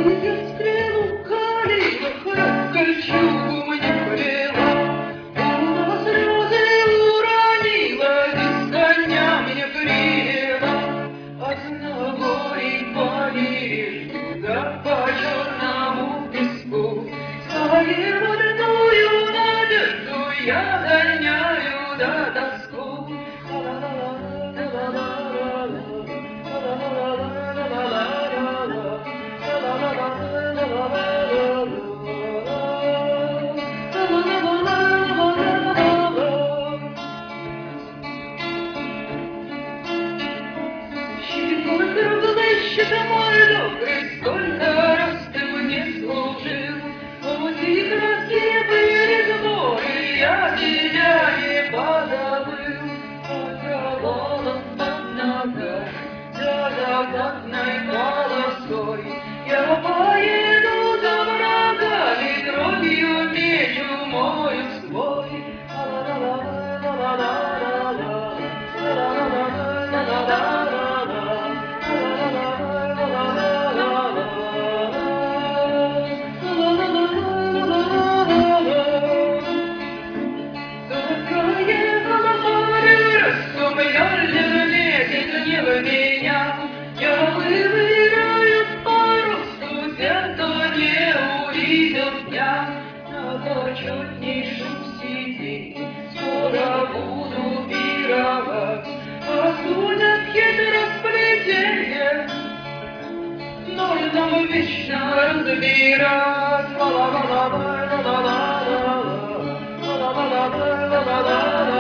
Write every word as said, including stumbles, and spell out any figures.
я стрелу калибра, кольчугу мне повела, полного слезы уронила, из коня меня привела. Одного и по бережку, да по черному песку, свою родную надежду я гоняю до тоску. Щекой круглый, щека мой добрый, сколько раз ты мне служил, вот и краски были сборы, я тебя не позабыл. Покровалом под ногами, за закатной полосой, я поеду за врагами, кровью меч умою свой. Меня, я выбираю по росту, зато не увидел дня. На почетнейшем сиденье скоро буду пировать, осудят хитросплетенье, но нам вечно разбирать. Ла-ла-ла-ла-ла-ла-ла-ла-ла-ла-ла-ла-ла-ла-ла.